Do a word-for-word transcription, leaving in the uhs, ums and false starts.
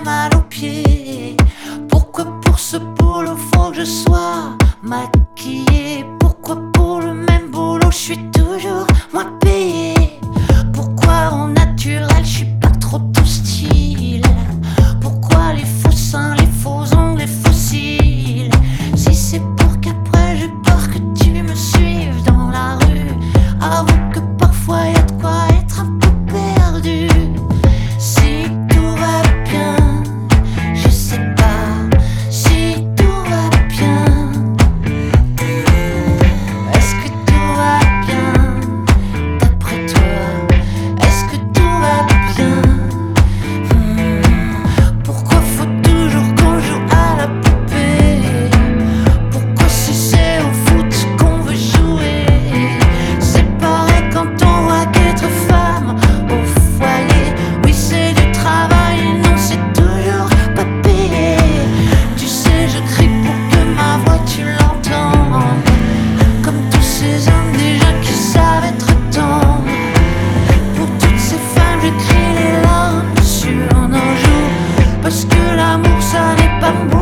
mal aux pieds? Pourquoi pour ce boulot faut que je sois maquillée? Pourquoi pour le même boulot je suis toujours moins payée? Pourquoi au naturel je suis pas trop ton style? Pourquoi les faux seins, les faux ongles, les faux cils? Si c'est pour qu'après j'ai peur que tu me suives dans la rue, avoue que parfois y a de quoi être un peu perdu. Si tout va bien, je sais pas si tout va bien. Est-ce que tout va bien d'après toi? Est-ce que tout va bien? Hmm. Pourquoi faut toujours qu'on joue à la poupée? Pourquoi si c'est au foot qu'on veut jouer? C'est pareil quand on voit qu'être femme au foyer, oui c'est du travail, non c'est toujours pas payé. Tu sais je crie pour que ma voix tu l'entendes, comme tous ces hommes déjà qui savent être tendres. Pour toutes ces femmes je crie les larmes sur nos joues, parce que l'amour ça n'est pas beau.